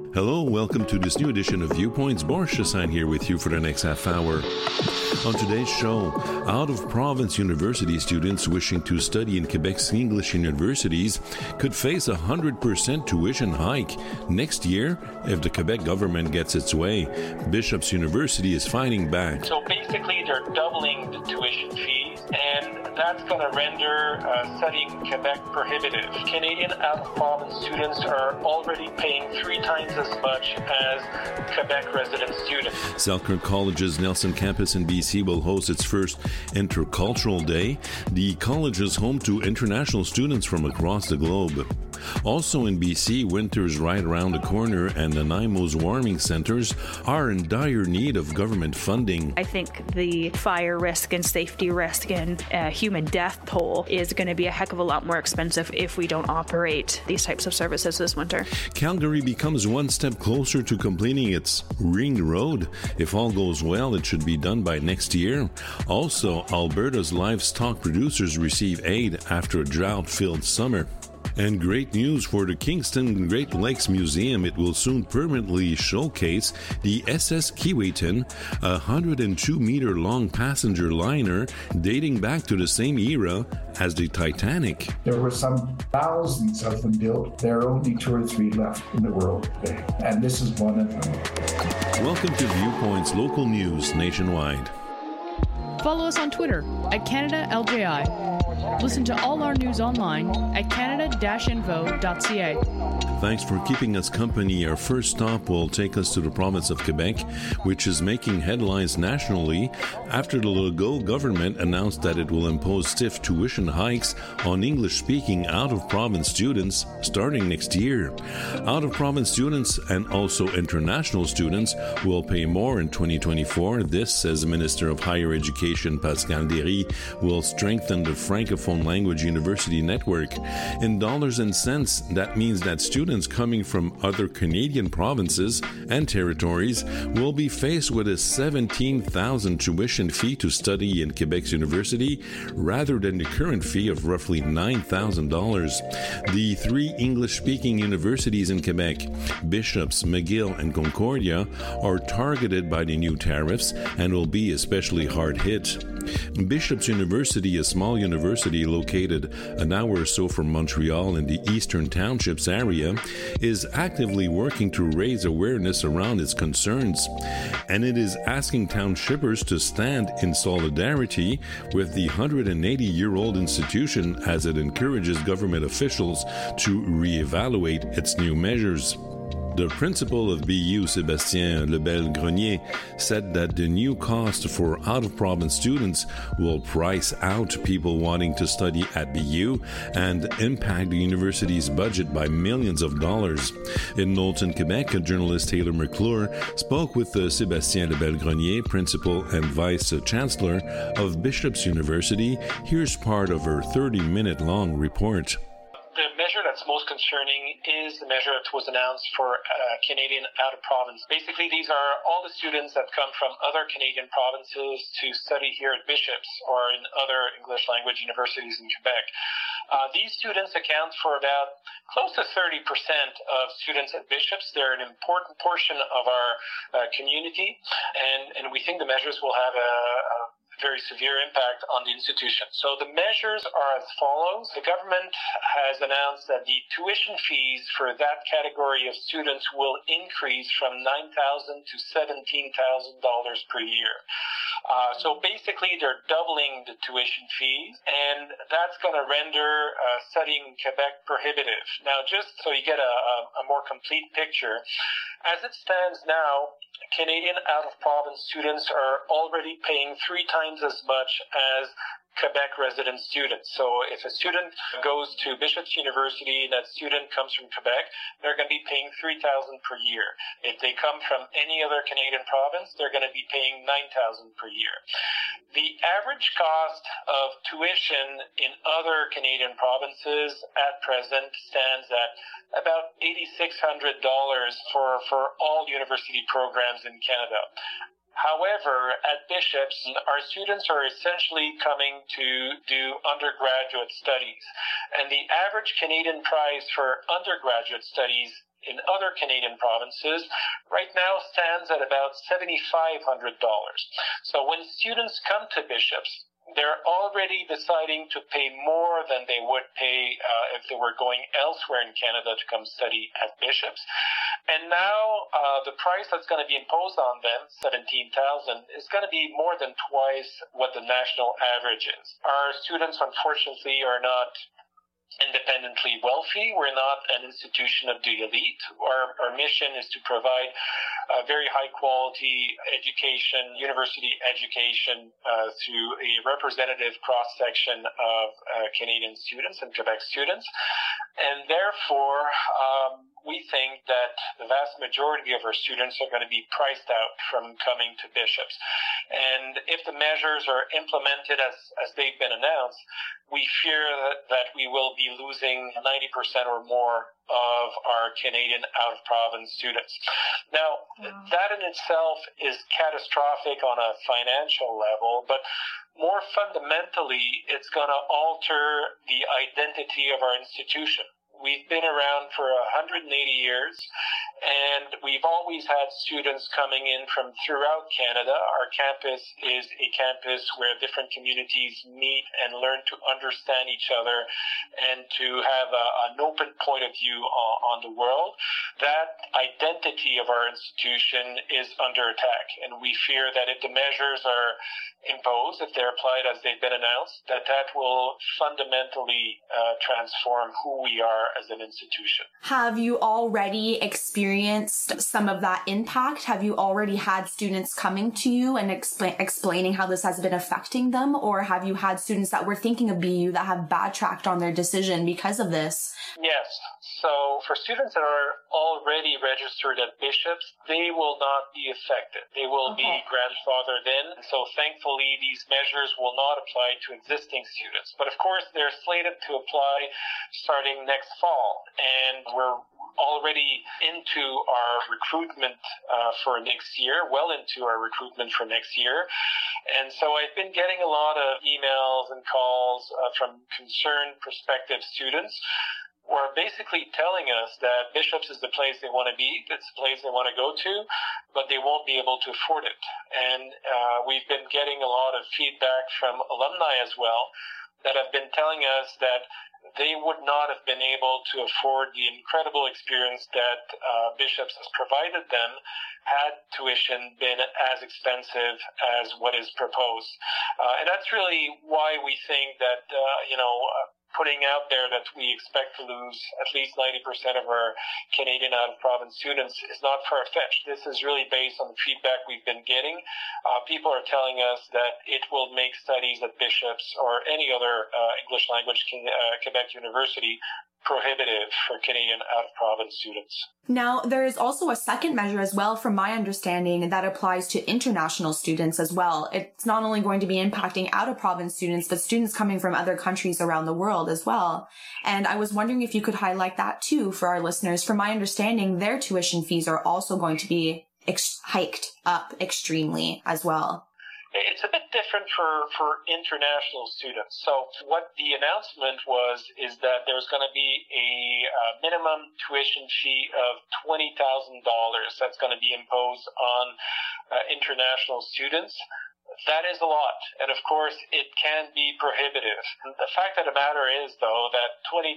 Hello, welcome to this new edition of Viewpoints. Boris Chassagne here with you for the next half hour. On today's show, out-of-province university students wishing to study in Quebec's English universities could face a 100% tuition hike next year if the Quebec government gets its way. Bishop's University is fighting back. So basically, they're doubling the tuition fees, and that's going to render studying in Quebec prohibitive. Canadian out-of-province students are already paying 3 times as much as Quebec resident students. Selkirk College's Nelson campus in BC will host its first Intercultural Day. The college is home to international students from across the globe. Also in BC, winter is right around the corner and Nanaimo's warming centers are in dire need of government funding. I think the fire risk and safety risk and human death toll is going to be a heck of a lot more expensive if we don't operate these types of services this winter. Calgary becomes one step closer to completing its Ring Road. If all goes well, it should be done by next year. Also, Alberta's livestock producers receive aid after a drought-filled summer. And great news for the Kingston Great Lakes Museum. It will soon permanently showcase the SS Keewatin, a 102-meter-long passenger liner dating back to the same era as the Titanic. There were some thousands of them built. There are only 2 or 3 left in the world today, and this is one of them. Welcome to Viewpoints Local News Nationwide. Follow us on Twitter at CanadaLJI. Listen to all our news online at canada-info.ca. Thanks for keeping us company. Our first stop will take us to the province of Quebec, which is making headlines nationally after the Legault government announced that it will impose stiff tuition hikes on English-speaking out-of-province students starting next year. Out-of-province students and also international students will pay more in 2024. This, says Minister of Higher Education Pascal Derry, will strengthen the Francophone Language University network. In dollars and cents, that means that students coming from other Canadian provinces and territories will be faced with a $17,000 tuition fee to study in Quebec's university rather than the current fee of roughly $9,000. The 3 English-speaking universities in Quebec, Bishops, McGill, and Concordia, are targeted by the new tariffs and will be especially hard hit. Bishop's University, a small university located an hour or so from Montreal in the Eastern Townships area, is actively working to raise awareness around its concerns, and it is asking townshippers to stand in solidarity with the 180-year-old institution as it encourages government officials to reevaluate its new measures. The principal of BU, Sébastien Lebel-Grenier, said that the new cost for out-of-province students will price out people wanting to study at BU and impact the university's budget by millions of dollars. In Knowlton, Quebec, journalist Taylor McClure spoke with Sébastien Lebel-Grenier, principal and vice-chancellor of Bishop's University. Here's part of her 30-minute-long report. The measure that's most concerning is the measure that was announced for Canadian out-of-province. Basically, these are all the students that come from other Canadian provinces to study here at Bishops or in other English language universities in Quebec. These students account for about close to 30% of students at Bishops. They're an important portion of our community, and we think the measures will have a very severe impact on the institution. So the measures are as follows. The government has announced that the tuition fees for that category of students will increase from $9,000 to $17,000 per year. So basically, they're doubling the tuition fees, and that's going to render studying in Quebec prohibitive. Now, just so you get a more complete picture, as it stands now, Canadian out-of-province students are already paying 3 times as much as Quebec resident students. So if a student goes to Bishop's University and that student comes from Quebec, they're going to be paying $3,000 per year. If they come from any other Canadian province, they're going to be paying $9,000 per year. The average cost of tuition in other Canadian provinces at present stands at about $8,600 for all university programs in Canada. However, at Bishops, our students are essentially coming to do undergraduate studies. And the average Canadian price for undergraduate studies in other Canadian provinces right now stands at about $7,500. So when students come to Bishops, they're already deciding to pay more than they would pay if they were going elsewhere in Canada to come study at Bishops. And now the price that's going to be imposed on them, $17,000, is going to be more than twice what the national average is. Our students, unfortunately, are not independently wealthy. We're not an institution of the elite. Our mission is to provide very high quality education, university education through a representative cross-section of Canadian students and Quebec students. And therefore, we think that the vast majority of our students are going to be priced out from coming to Bishops. And if the measures are implemented as they've been announced, we fear that we will be losing 90% or more of our Canadian out-of-province students. Now, that in itself is catastrophic on a financial level, but more fundamentally, it's going to alter the identity of our institution. We've been around for 180 years, and we've always had students coming in from throughout Canada. Our campus is a campus where different communities meet and learn to understand each other and to have an open point of view on the world. That identity of our institution is under attack, and we fear that if the measures are imposed, if they're applied as they've been announced, that will fundamentally transform who we are as an institution. Have you already experienced some of that impact? Have you already had students coming to you and explaining how this has been affecting them? Or have you had students that were thinking of BU that have backtracked on their decision because of this? Yes. So for students that are already registered at Bishops, they will not be affected. They will be grandfathered in. So thankfully, these measures will not apply to existing students. But of course, they're slated to apply starting next fall. And we're already into our recruitment for next year, well into our recruitment for next year. And so I've been getting a lot of emails and calls from concerned prospective students who are basically telling us that Bishops is the place they want to be, it's the place they want to go to, but they won't be able to afford it. And we've been getting a lot of feedback from alumni as well that have been telling us that they would not have been able to afford the incredible experience that Bishops has provided them had tuition been as expensive as what is proposed. And that's really why we think that, putting out there that we expect to lose at least 90% of our Canadian out-of-province students is not far-fetched. This is really based on the feedback we've been getting. People are telling us that it will make studies at Bishops or any other English language Quebec university prohibitive for Canadian out-of-province students. Now, there is also a second measure as well, from my understanding, that applies to international students as well. It's not only going to be impacting out-of-province students, but students coming from other countries around the world as well. And I was wondering if you could highlight that too for our listeners. From my understanding, their tuition fees are also going to be hiked up extremely as well. It's a bit different for international students. So what the announcement is that there's going to be a minimum tuition fee of $20,000 that's going to be imposed on international students. That is a lot, and of course, it can be prohibitive. The fact of the matter is, though, that $20,000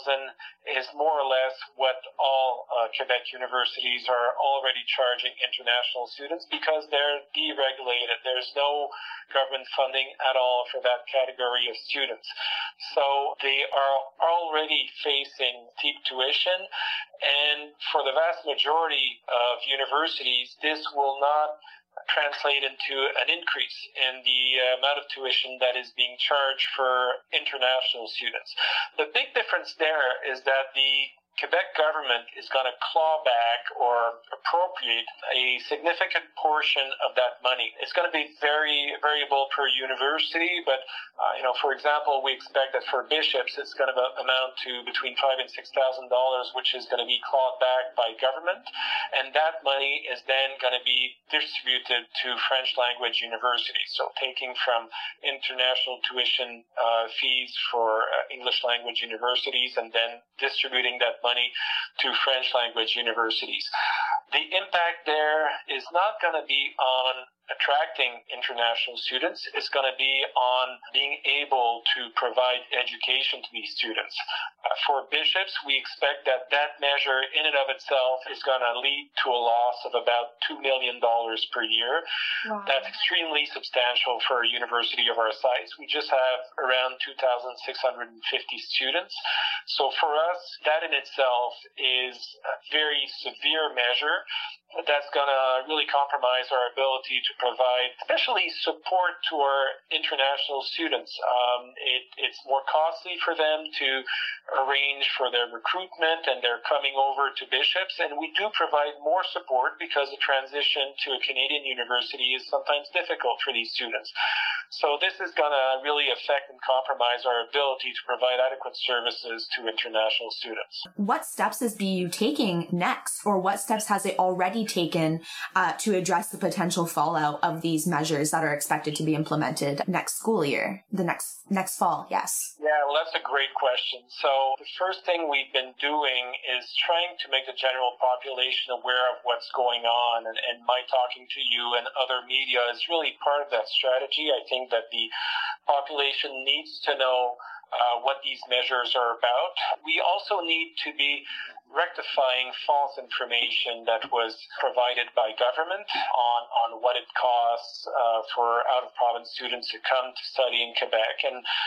is more or less what all Quebec universities are already charging international students because they're deregulated. There's no government funding at all for that category of students. So they are already facing steep tuition, and for the vast majority of universities, this will not translate into an increase in the amount of tuition that is being charged for international students. The big difference there is that the Quebec government is going to claw back or appropriate a significant portion of that money. It's going to be very variable per university, but for example, we expect that for Bishops, it's going to amount to between $5,000 and $6,000, which is going to be clawed back by government, and that money is then going to be distributed to French language universities. So taking from international tuition fees for English language universities and then distributing that money to French language universities. The impact there is not going to be on attracting international students. It's going to be on being able to provide education to these students. For bishops, we expect that that measure in and of itself is going to lead to a loss of about $2 million per year. Wow. That's extremely substantial for a university of our size. We just have around 2,650 students. So for us, that in itself is a very severe measure that's going to really compromise our ability to provide, especially support to our international students. It's more costly for them to arrange for their recruitment and their coming over to bishops, and we do provide more support because the transition to a Canadian university is sometimes difficult for these students. So this is going to really affect and compromise our ability to provide adequate services to international students. What steps is BU taking next, or what steps has it already taken to address the potential fallout of these measures that are expected to be implemented next school year, the next fall? Yes. Yeah, well, that's a great question. So the first thing we've been doing is trying to make the general population aware of what's going on, and my talking to you and other media is really part of that strategy. I think that the population needs to know what these measures are about. We also need to be rectifying false information that was provided by government on what it costs for out-of-province students to come to study in Quebec,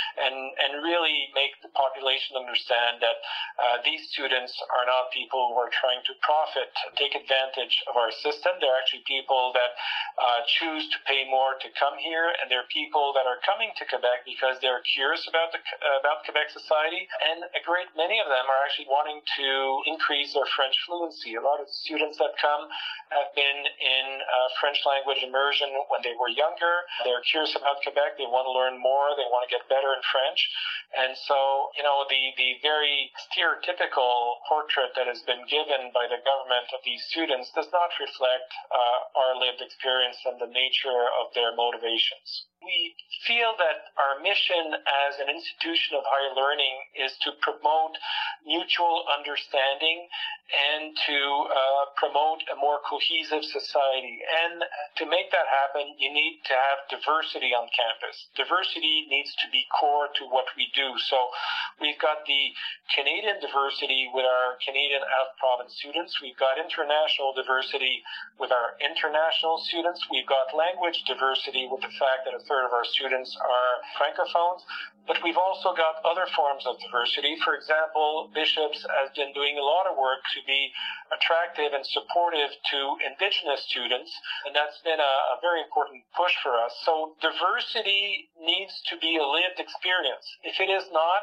and really make the population understand that these students are not people who are trying to profit, take advantage of our system. They're actually people that choose to pay more to come here, and they're people that are coming to Quebec because they're curious about Quebec society, and a great many of them are actually wanting to increase their French fluency. A lot of students that come have been in French language immersion when they were younger. They're curious about Quebec. They want to learn more. They want to get better in French. And so, the very stereotypical portrait that has been given by the government of these students does not reflect our lived experience and the nature of their motivations. We feel that our mission as an institution of higher learning is to promote mutual understanding and to promote a more cohesive society. And to make that happen, you need to have diversity on campus. Diversity needs to be core to what we do. So we've got the Canadian diversity with our Canadian out-of-province students. We've got international diversity with our international students. We've got language diversity with the fact that a third of our students are francophones. But we've also got other forms of diversity. For example, Bishops has been doing a lot of work to be attractive and supportive to Indigenous students, and that's been a very important push for us. So diversity needs to be a lived experience. If it is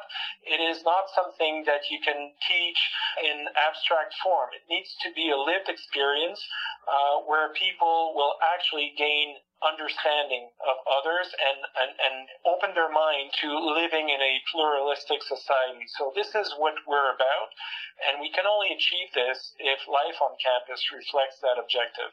not something that you can teach in abstract form. It needs to be a lived experience where people will actually gain understanding of others and open their mind to living in a pluralistic society. So this is what we're about, and we can only achieve this if life on campus reflects that objective.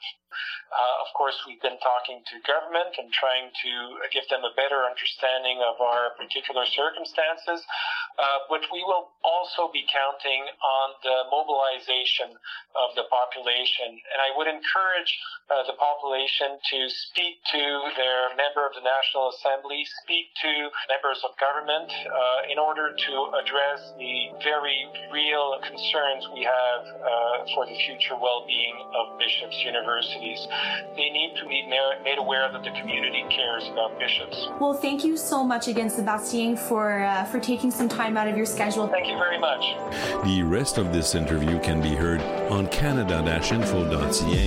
Of course, we've been talking to government and trying to give them a better understanding of our particular circumstances, but we will also be counting on the mobilization of the population. And I would encourage the population to speak to their member of the National Assembly, speak to members of government in order to address the very real concerns we have for the future well-being of Bishops Universities. They need to be made aware that the community cares about Bishops. Well, thank you so much again, Sebastien, for taking some time out of your schedule. Thank you very much. The rest of this interview can be heard on canada-info.ca.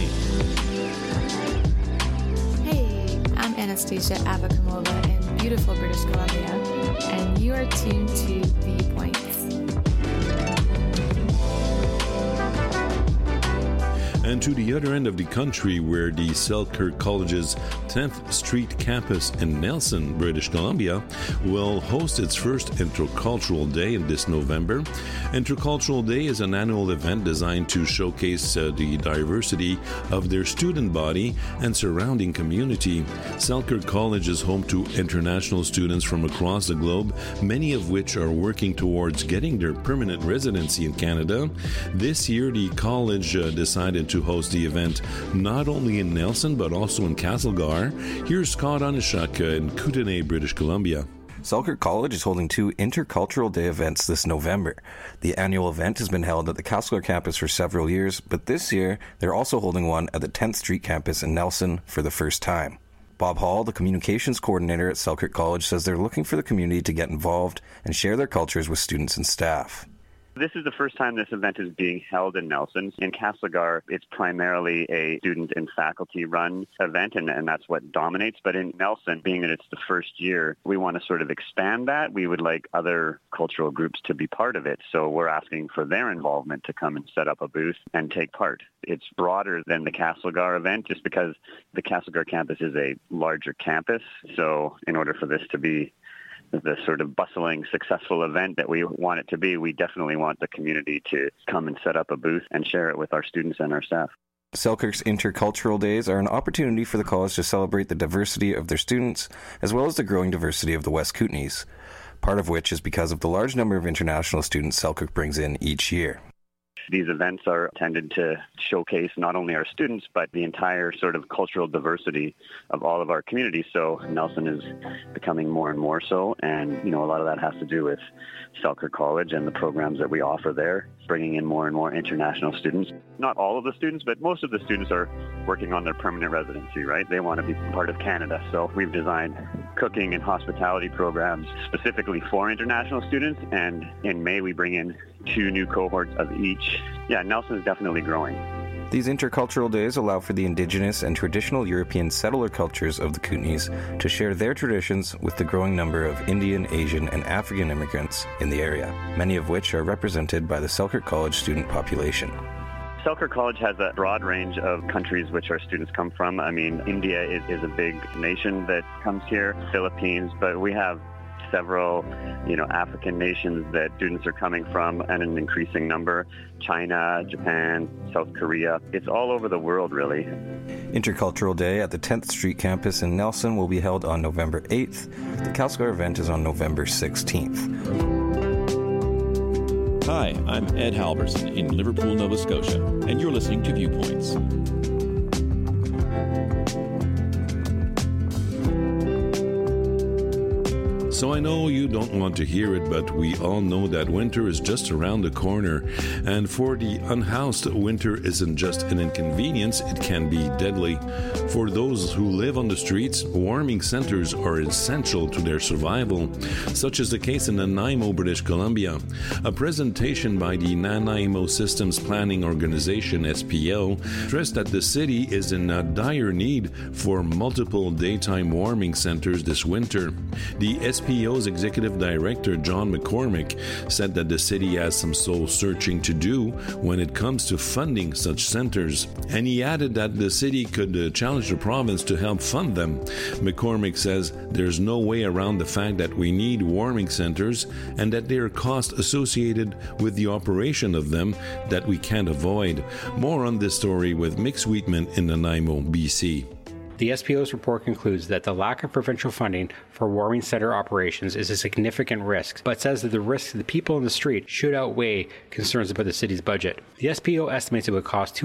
Hey, I'm Anastasia Avakamova in beautiful British Columbia, and you are tuned to The Points. And to the other end of the country, where the Selkirk College's 10th Street campus in Nelson, British Columbia, will host its first Intercultural Day this November. Intercultural Day is an annual event designed to showcase the diversity of their student body and surrounding community. Selkirk College is home to international students from across the globe, many of which are working towards getting their permanent residency in Canada. This year, the college decided to host the event not only in Nelson but also in Castlegar. Here's Scott Onishuk in Kootenay, British Columbia. Selkirk College is holding 2 Intercultural Day events this November. The annual event has been held at the Castlegar campus for several years, but this year they're also holding one at the 10th Street campus in Nelson for the first time. Bob Hall, the communications coordinator at Selkirk College, says they're looking for the community to get involved and share their cultures with students and staff. This is the first time this event is being held in Nelson. In Castlegar, it's primarily a student and faculty-run event, and that's what dominates. But in Nelson, being that it's the first year, we want to sort of expand that. We would like other cultural groups to be part of it. So we're asking for their involvement to come and set up a booth and take part. It's broader than the Castlegar event just because the Castlegar campus is a larger campus. So in order for this to be the sort of bustling, successful event that we want it to be, we definitely want the community to come and set up a booth and share it with our students and our staff. Selkirk's Intercultural Days are an opportunity for the college to celebrate the diversity of their students, as well as the growing diversity of the West Kootenays, part of which is because of the large number of international students Selkirk brings in each year. These events are intended to showcase not only our students, but the entire sort of cultural diversity of all of our communities. So Nelson is becoming more and more so. And, a lot of that has to do with Selkirk College and the programs that we offer there, bringing in more and more international students. Not all of the students, but most of the students are working on their permanent residency, right? They want to be part of Canada. So we've designed cooking and hospitality programs specifically for international students. And in May, we bring in 2 new cohorts of each. Yeah, Nelson is definitely growing. These Intercultural Days allow for the Indigenous and traditional European settler cultures of the Kootenays to share their traditions with the growing number of Indian, Asian, and African immigrants in the area, many of which are represented by the Selkirk College student population. Selkirk College has a broad range of countries which our students come from. I mean, India is a big nation that comes here, Philippines, but we have several, African nations that students are coming from, and an increasing number. China, Japan, South Korea. It's all over the world, really. Intercultural Day at the 10th Street campus in Nelson will be held on November 8th. The Castlegar event is on November 16th. Hi, I'm Ed Halverson in Liverpool, Nova Scotia, and you're listening to Viewpoints. So I know you don't want to hear it, but we all know that winter is just around the corner. And for the unhoused, winter isn't just an inconvenience, it can be deadly. For those who live on the streets, warming centers are essential to their survival, such is the case in Nanaimo, British Columbia. A presentation by the Nanaimo Systems Planning Organization, SPO, stressed that the city is in a dire need for multiple daytime warming centers this winter. The SPO's executive director, John McCormick, said that the city has some soul searching to do when it comes to funding such centers. And he added that the city could challenge the province to help fund them. McCormick says there's no way around the fact that we need warming centers and that there are costs associated with the operation of them that we can't avoid. More on this story with Mick Sweetman in Nanaimo, BC. The SPO's report concludes that the lack of provincial funding for warming center operations is a significant risk, but says that the risks to the people in the street should outweigh concerns about the city's budget. The SPO estimates it would cost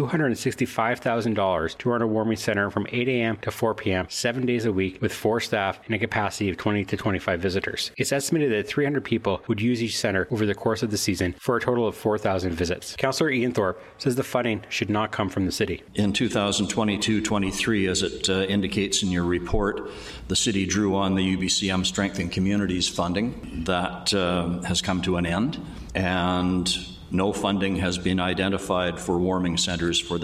$265,000 to run a warming center from 8 a.m. to 4 p.m. 7 days a week with 4 staff and a capacity of 20 to 25 visitors. It's estimated that 300 people would use each center over the course of the season for a total of 4,000 visits. Councillor Ian Thorpe says the funding should not come from the city. In 2022-23, as it indicates in your report, the city drew on the UBCM Strengthening Communities funding. That has come to an end, and no funding has been identified for warming centres for the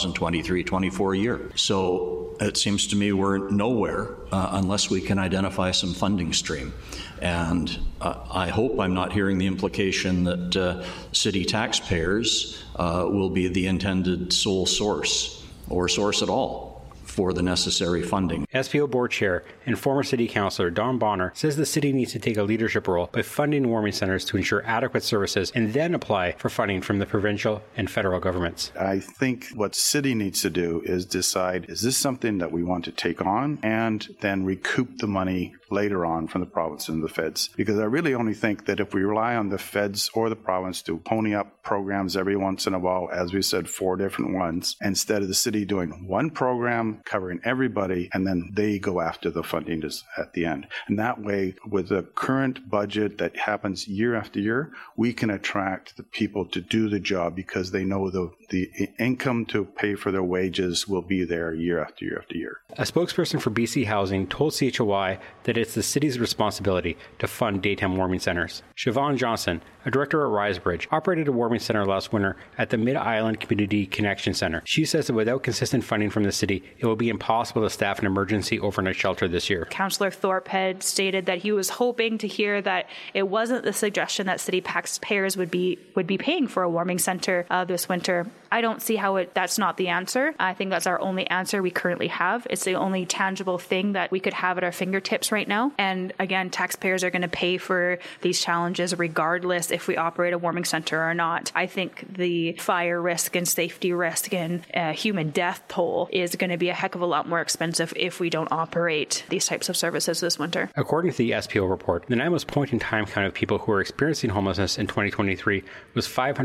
2023-24 year. So it seems to me we're nowhere unless we can identify some funding stream. And I hope I'm not hearing the implication that city taxpayers will be the intended sole source or source at all for the necessary funding. SPO Board Chair and former City Councillor Don Bonner says the city needs to take a leadership role by funding warming centres to ensure adequate services and then apply for funding from the provincial and federal governments. I think what city needs to do is decide, is this something that we want to take on, and then recoup the money later on from the province and the feds. Because I really only think that if we rely on the feds or the province to pony up programs every once in a while, as we said, 4 different ones, instead of the city doing one program covering everybody, and then they go after the funding at the end. And that way, with the current budget that happens year after year, we can attract the people to do the job because they know the income to pay for their wages will be there year after year after year. A spokesperson for BC Housing told CHOI that it's the city's responsibility to fund daytime warming centres. Siobhan Johnson, a director at Risebridge, operated a warming centre last winter at the Mid-Island Community Connection Centre. She says that without consistent funding from the city, it will be impossible to staff an emergency overnight shelter this year. Councillor Thorpe had stated that he was hoping to hear that it wasn't the suggestion that city taxpayers would be paying for a warming centre this winter. I don't see how that's not the answer. I think that's our only answer we currently have. It's the only tangible thing that we could have at our fingertips right now. And again, taxpayers are going to pay for these challenges regardless if we operate a warming centre or not. I think the fire risk and safety risk and human death toll is going to be a heck of a lot more expensive if we don't operate these types of services this winter. According to the SPO report, Nanaimo's point-in-time count of people who are experiencing homelessness in 2023 was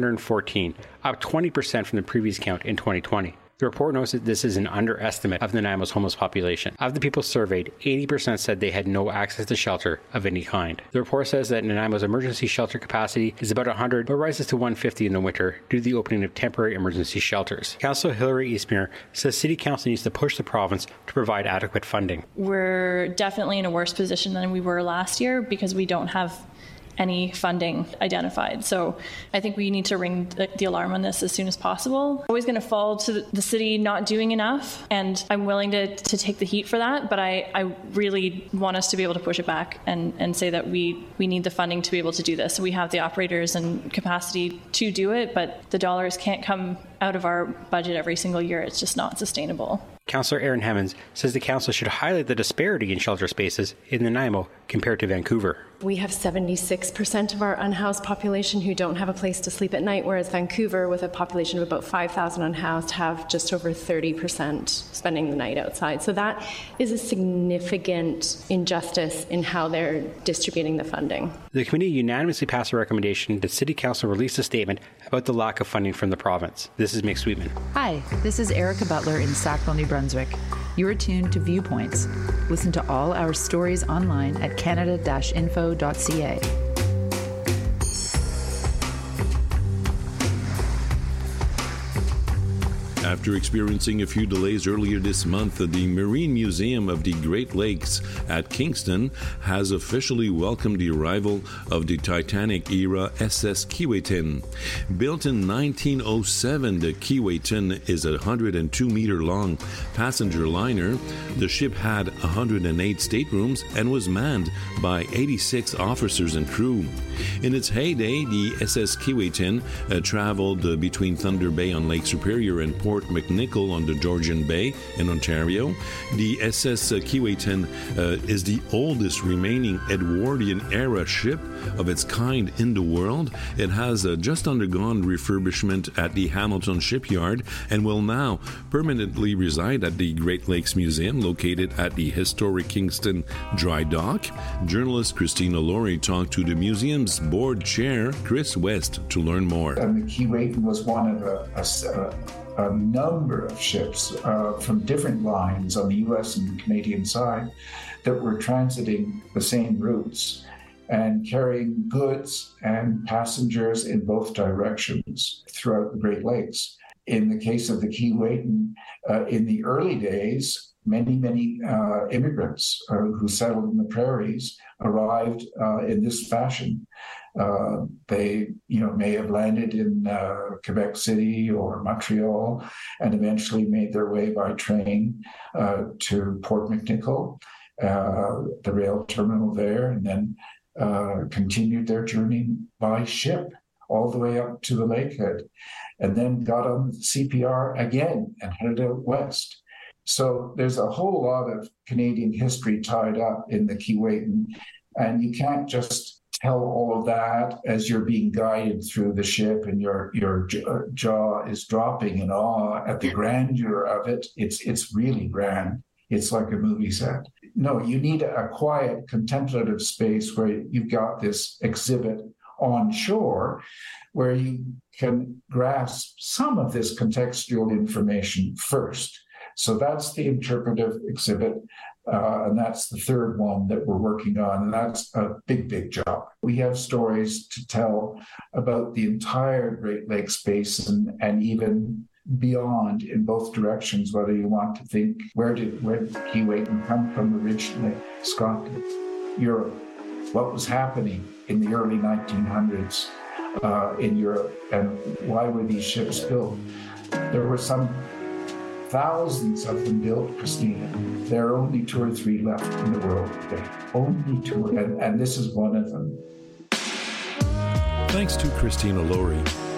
514, up 20% from the previous count in 2020. The report notes that this is an underestimate of Nanaimo's homeless population. Of the people surveyed, 80% said they had no access to shelter of any kind. The report says that Nanaimo's emergency shelter capacity is about 100, but rises to 150 in the winter due to the opening of temporary emergency shelters. Councillor Hilary Eastmere says City Council needs to push the province to provide adequate funding. We're definitely in a worse position than we were last year because we don't have any funding identified. So I think we need to ring the alarm on this as soon as possible. Always going to fall to the city not doing enough, and I'm willing to take the heat for that, but I really want us to be able to push it back and say that we need the funding to be able to do this. So we have the operators and capacity to do it, but the dollars can't come out of our budget every single year. It's just not sustainable. Councillor Aaron Hemmons says the council should highlight the disparity in shelter spaces in Nanaimo compared to Vancouver. We have 76% of our unhoused population who don't have a place to sleep at night, whereas Vancouver, with a population of about 5,000 unhoused, have just over 30% spending the night outside. So that is a significant injustice in how they're distributing the funding. The committee unanimously passed a recommendation that City Council release a statement about the lack of funding from the province. This is Mick Sweetman. Hi, this is Erica Butler in Sackville, New Brunswick. You are tuned to Viewpoints. Listen to all our stories online at canada-info.ca. After experiencing a few delays earlier this month, the Marine Museum of the Great Lakes at Kingston has officially welcomed the arrival of the Titanic-era SS Keewatin. Built in 1907, the Keewatin is a 102-meter-long passenger liner. The ship had 108 staterooms and was manned by 86 officers and crew. In its heyday, the SS Keewatin traveled between Thunder Bay on Lake Superior and Port McNicoll on the Georgian Bay in Ontario. The SS Keewatin is the oldest remaining Edwardian-era ship of its kind in the world. It has just undergone refurbishment at the Hamilton Shipyard and will now permanently reside at the Great Lakes Museum located at the historic Kingston Dry Dock. Journalist Christina Laurie talked to the museum's board chair, Chris West, to learn more. And the Keewatin was one of a number of ships from different lines on the U.S. and Canadian side that were transiting the same routes and carrying goods and passengers in both directions throughout the Great Lakes. In the case of the Keewatin, in the early days, many immigrants who settled in the prairies arrived in this fashion. They, may have landed in Quebec City or Montreal and eventually made their way by train to Port McNicoll, the rail terminal there, and then continued their journey by ship all the way up to the lakehead, and then got on CPR again and headed out west. So there's a whole lot of Canadian history tied up in the Keewatin, and you can't just tell all of that as you're being guided through the ship and your jaw is dropping in awe at the grandeur of it. It's really grand. It's like a movie set. No, you need a quiet, contemplative space where you've got this exhibit on shore where you can grasp some of this contextual information first. So that's the interpretive exhibit, and that's the third one that we're working on, and that's a big, big job. We have stories to tell about the entire Great Lakes Basin and even beyond in both directions, whether you want to think, where did Keewatin come from originally? Scotland, Europe, what was happening in the early 1900s in Europe, and why were these ships built? There were some thousands of them built, Christina. There are only 2 or 3 left in the world today. Only 2, and this is one of them. Thanks to Christina Laurie.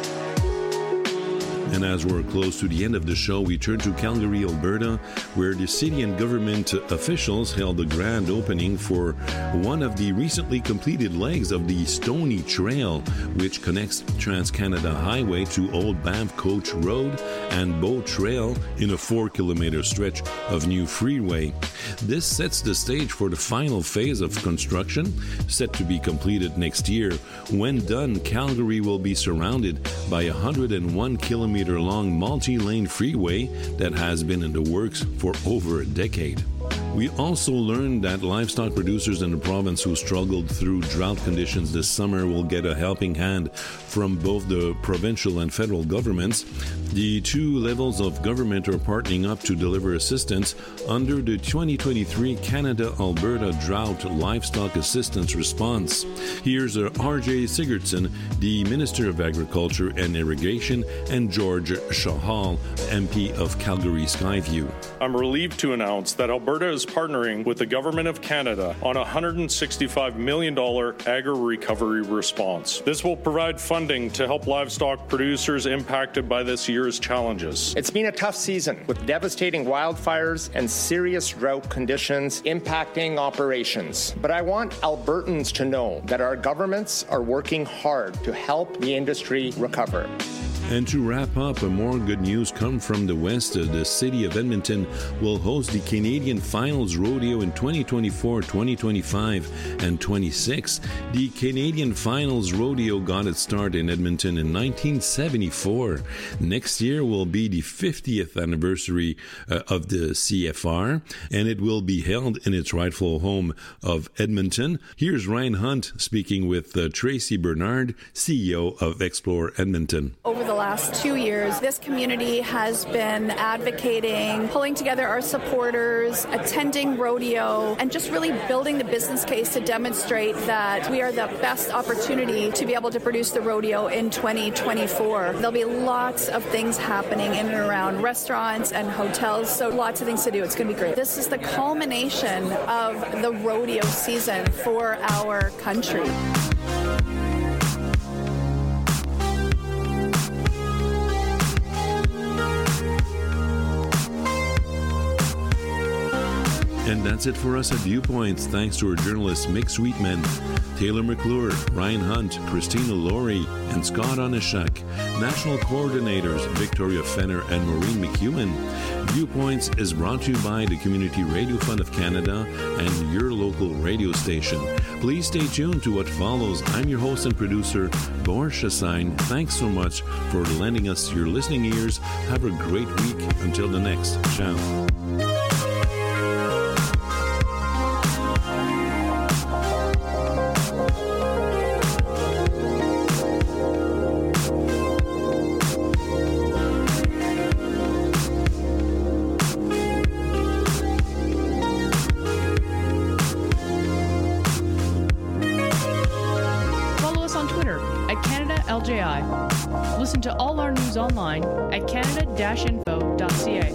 And as we're close to the end of the show, we turn to Calgary, Alberta, where the city and government officials held a grand opening for one of the recently completed legs of the Stony Trail, which connects Trans-Canada Highway to Old Banff Coach Road and Bow Trail in a 4-kilometer stretch of new freeway. This sets the stage for the final phase of construction, set to be completed next year. When done, Calgary will be surrounded by a 101-kilometer-long multi-lane freeway that has been in the works for over a decade. We also learned that livestock producers in the province who struggled through drought conditions this summer will get a helping hand from both the provincial and federal governments. The 2 levels of government are partnering up to deliver assistance under the 2023 Canada-Alberta Drought Livestock Assistance Response. Here's R.J. Sigurdsson, the Minister of Agriculture and Irrigation, and George Shahal, MP of Calgary Skyview. I'm relieved to announce that Alberta is partnering with the Government of Canada on a $165 million agri-recovery response. This will provide funding to help livestock producers impacted by this year's challenges. It's been a tough season with devastating wildfires and serious drought conditions impacting operations. But I want Albertans to know that our governments are working hard to help the industry recover. And to wrap up, more good news come from the West. The city of Edmonton will host the Canadian Finals Rodeo in 2024, 2025, and 26. The Canadian Finals Rodeo got its start in Edmonton in 1974. Next year will be the 50th anniversary of the CFR, and it will be held in its rightful home of Edmonton. Here's Ryan Hunt speaking with Tracy Bernard, CEO of Explore Edmonton. Over the last 2 years, this community has been advocating, pulling together our supporters, attending rodeo, and just really building the business case to demonstrate that we are the best opportunity to be able to produce the rodeo in 2024. There'll be lots of things happening in and around restaurants and hotels, so lots of things to do. It's going to be great. This is the culmination of the rodeo season for our country. And that's it for us at Viewpoints. Thanks to our journalists Mick Sweetman, Taylor McClure, Ryan Hunt, Christina Laurie, and Scott Onishak. National coordinators Victoria Fenner and Maureen McEwen. Viewpoints is brought to you by the Community Radio Fund of Canada and your local radio station. Please stay tuned to what follows. I'm your host and producer, Gor Shasine. Thanks so much for lending us your listening ears. Have a great week. Until the next. Ciao. Listen to all our news online at canada-info.ca.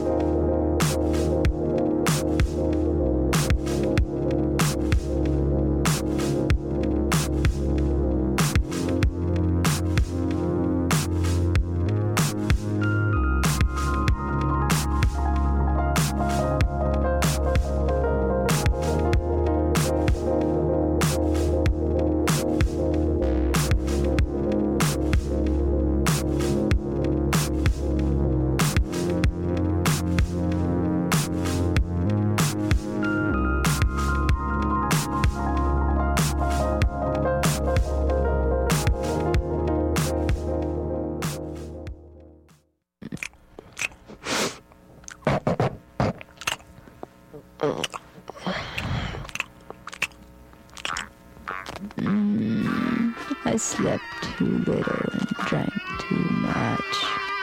I slept too little and drank too much.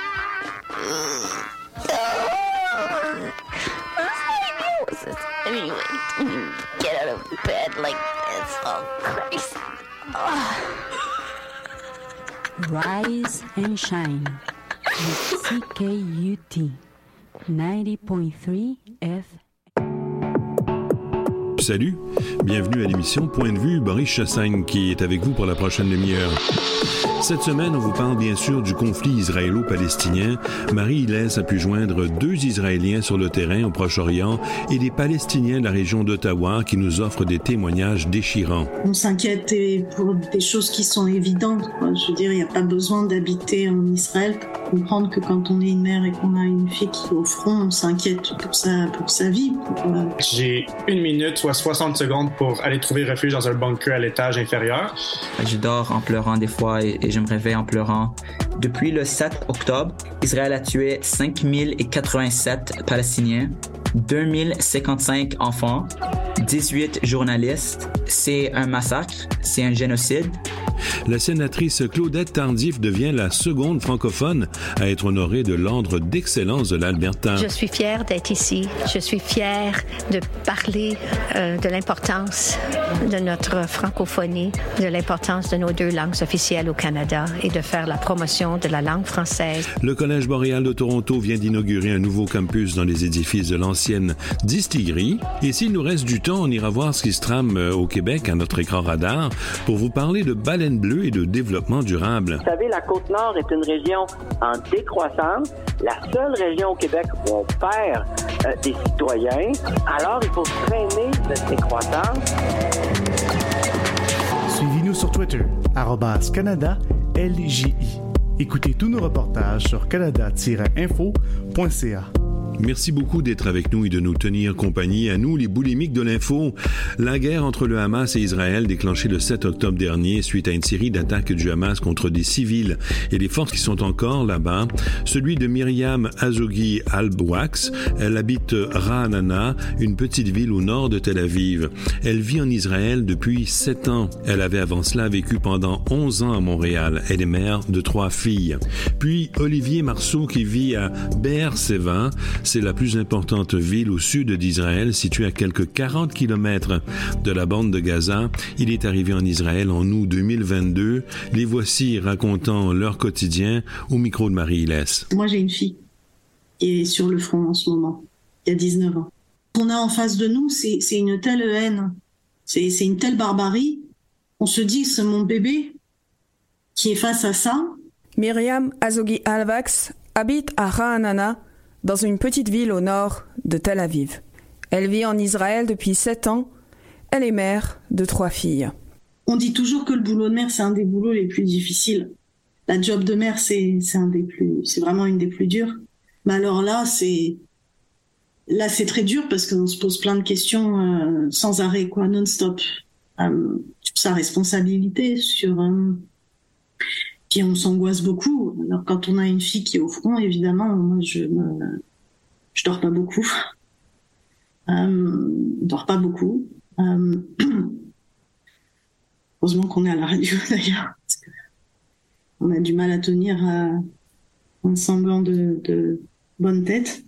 Anyway, get out of bed like this. Oh, Christ. Rise and shine with CKUT 90.3 FM. Salut, bienvenue à l'émission Point de vue, Boris Chassagne qui est avec vous pour la prochaine demi-heure. Cette semaine, on vous parle bien sûr du conflit israélo-palestinien. Marie-Hélène a pu joindre 2 Israéliens sur le terrain au Proche-Orient et des Palestiniens de la région d'Ottawa qui nous offrent des témoignages déchirants. On s'inquiète pour des choses qui sont évidentes, quoi. Je veux dire, il n'y a pas besoin d'habiter en Israël pour comprendre que quand on est une mère et qu'on a une fille qui est au front, on s'inquiète pour sa vie. J'ai 1 minute, soit 60 secondes pour aller trouver refuge dans un bunker à l'étage inférieur. Je dors en pleurant des fois et je me réveille en pleurant. Depuis le 7 octobre, Israël a tué 5087 Palestiniens, 2055 enfants, 18 journalistes. C'est un massacre, c'est un génocide. La sénatrice Claudette Tardif devient la seconde francophone à être honorée de l'Ordre d'excellence de l'Alberta. Je suis fière d'être ici. Je suis fière de parler de l'importance de notre francophonie, de l'importance de nos 2 langues officielles au Canada et de faire la promotion de la langue française. Le Collège boréal de Toronto vient d'inaugurer un nouveau campus dans les édifices de l'ancienne distillerie. Et s'il nous reste du temps, on ira voir ce qui se trame au Québec à notre écran radar pour vous parler de baleines bleues et de développement durable. Vous savez, la Côte-Nord est une région en décroissance, la seule région au Québec où on perd des citoyens. Alors, il faut freiner cette décroissance. Suivez-nous sur Twitter, @CanadaLJI. Écoutez tous nos reportages sur canada-info.ca. Merci beaucoup d'être avec nous et de nous tenir compagnie. À nous, les boulimiques de l'info. La guerre entre le Hamas et Israël déclenchée le 7 octobre dernier suite à une série d'attaques du Hamas contre des civils et les forces qui sont encore là-bas. Celui de Myriam Azoghi Al-Bouaks. Elle habite Ra'anana, une petite ville au nord de Tel Aviv. Elle vit en Israël depuis 7 ans. Elle avait avant cela vécu pendant 11 ans à Montréal. Elle est mère de 3 filles. Puis Olivier Marceau qui vit à Be'er-Sheva. C'est la plus importante ville au sud d'Israël, située à quelques 40 km de la bande de Gaza. Il est arrivé en Israël en août 2022. Les voici racontant leur quotidien au micro de Marie-Hélène. Moi, j'ai une fille qui est sur le front en ce moment. Il y a 19 ans. Ce qu'on a en face de nous, c'est une telle haine, c'est une telle barbarie. On se dit, c'est mon bébé qui est face à ça. Myriam Azoghi Al-Bouaks habite à Ra'anana, dans une petite ville au nord de Tel Aviv. Elle vit en Israël depuis 7 ans. Elle est mère de 3 filles. On dit toujours que le boulot de mère, c'est un des boulots les plus difficiles. La job de mère, c'est vraiment une des plus dures. Mais alors là, c'est très dur parce qu'on se pose plein de questions sans arrêt, quoi, non-stop. Sur sa responsabilité, puis on s'angoisse beaucoup. Alors quand on a une fille qui est au front, évidemment, moi je dors pas beaucoup. Heureusement qu'on est à la radio d'ailleurs. Parce que on a du mal à tenir un semblant de bonne tête.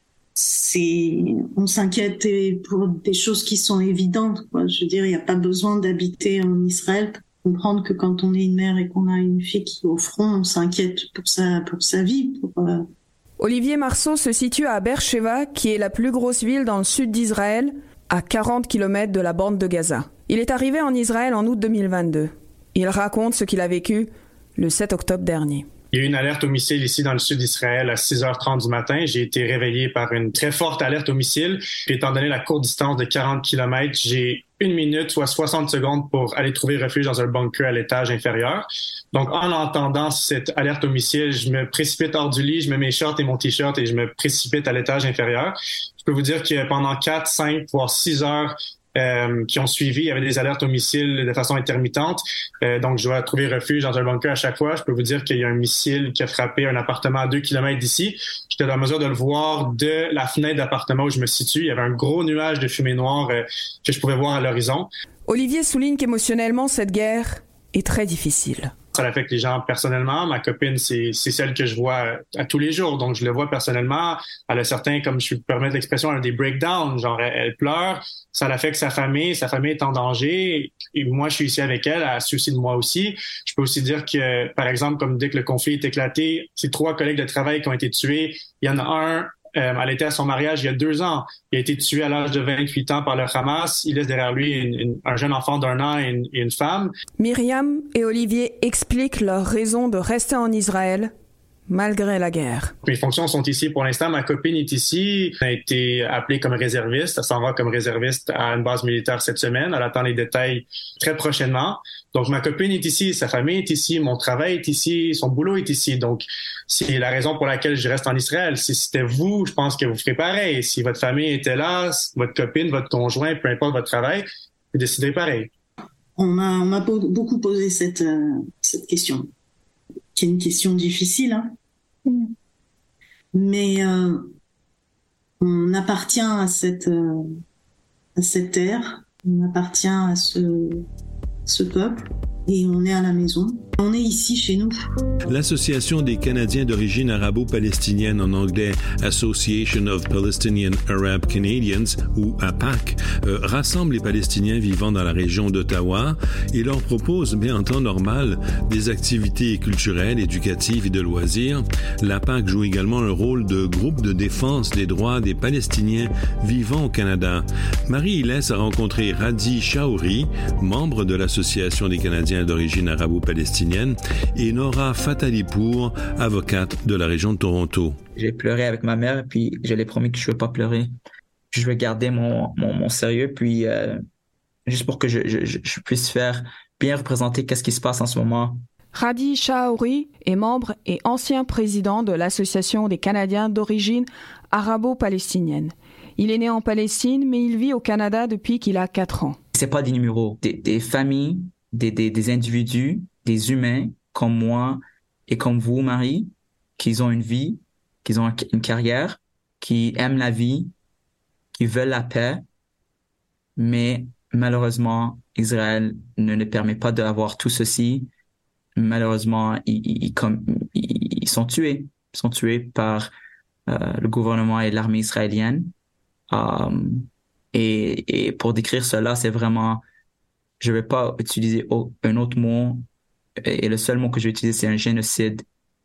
On s'inquiète pour des choses qui sont évidentes, quoi. Je veux dire, il n'y a pas besoin d'habiter en Israël pour comprendre que quand on est une mère et qu'on a une fille qui est au front, on s'inquiète pour sa vie. Olivier Marceau se situe à Be'er-Sheva, qui est la plus grosse ville dans le sud d'Israël, à 40 km de la bande de Gaza. Il est arrivé en Israël en août 2022. Il raconte ce qu'il a vécu le 7 octobre dernier. Il y a eu une alerte au missile ici dans le sud d'Israël à 6h30 du matin. J'ai été réveillé par une très forte alerte au missile. Puis étant donné la courte distance de 40 km, j'ai 1 minute, soit 60 secondes pour aller trouver refuge dans un bunker à l'étage inférieur. Donc, en entendant cette alerte au missile, je me précipite hors du lit, je mets mes shorts et mon t-shirt et je me précipite à l'étage inférieur. Je peux vous dire que pendant 4, 5, voire 6 heures, qui ont suivi. Il y avait des alertes aux missiles de façon intermittente. Donc, je dois trouver refuge dans un bunker à chaque fois. Je peux vous dire qu'il y a un missile qui a frappé un appartement à 2 km d'ici. J'étais en mesure de le voir de la fenêtre d'appartement où je me situe. Il y avait un gros nuage de fumée noire que je pouvais voir à l'horizon. Olivier souligne qu'émotionnellement, cette guerre est très difficile. Ça affecte les gens personnellement. Ma copine, c'est celle que je vois à tous les jours. Donc, je le vois personnellement. Elle a certains, comme je peux permettre l'expression, elle a des breakdowns. Genre, elle pleure. Ça l'affecte sa famille. Sa famille est en danger. Et moi, je suis ici avec elle. Elle a souci de moi aussi. Je peux aussi dire que, par exemple, comme dès que le conflit est éclaté, c'est 3 collègues de travail qui ont été tués. Il y en a un, elle était à son mariage il y a 2 ans. Il a été tué à l'âge de 28 ans par le Hamas. Il laisse derrière lui un jeune enfant d'1 an et une femme. Myriam et Olivier expliquent leur raison de rester en Israël malgré la guerre. Mes fonctions sont ici pour l'instant. Ma copine est ici. Elle a été appelée comme réserviste. Elle s'en va comme réserviste à une base militaire cette semaine. Elle attend les détails très prochainement. Donc, ma copine est ici, sa famille est ici, mon travail est ici, son boulot est ici. Donc, c'est la raison pour laquelle je reste en Israël. Si c'était vous, je pense que vous ferez pareil. Si votre famille était là, votre copine, votre conjoint, peu importe votre travail, vous déciderez pareil. On m'a beaucoup posé cette question, qui est une question difficile, hein. Mais on appartient à cette terre, on appartient à ce peuple, et on est à la maison. On est ici chez nous. L'Association des Canadiens d'origine arabo-palestinienne, en anglais Association of Palestinian Arab Canadians, ou APAC, rassemble les Palestiniens vivant dans la région d'Ottawa et leur propose, mais en temps normal, des activités culturelles, éducatives et de loisirs. L'APAC joue également un rôle de groupe de défense des droits des Palestiniens vivant au Canada. Marie-Hélès a rencontré Radi Chaouri, membre de l'Association des Canadiens d'origine arabo-palestinienne, et Nora Fatalipour, avocate de la région de Toronto. J'ai pleuré avec ma mère, puis je lui ai promis que je ne veux pas pleurer. Je veux garder mon sérieux, puis juste pour que je puisse bien représenter qu'est-ce qui se passe en ce moment. Radi Chaouri est membre et ancien président de l'Association des Canadiens d'origine arabo-palestinienne. Il est né en Palestine, mais il vit au Canada depuis qu'il a 4 ans. C'est pas des numéros, des familles, des individus, des humains comme moi et comme vous, Marie, qui ont une vie, qui ont une carrière, qui aiment la vie, qui veulent la paix, mais malheureusement, Israël ne les permet pas d'avoir tout ceci. Malheureusement, ils sont tués. Ils sont tués par le gouvernement et l'armée israélienne. Et pour décrire cela, c'est vraiment... Je ne vais pas utiliser un autre mot, et le seul mot que je vais utiliser, c'est un génocide.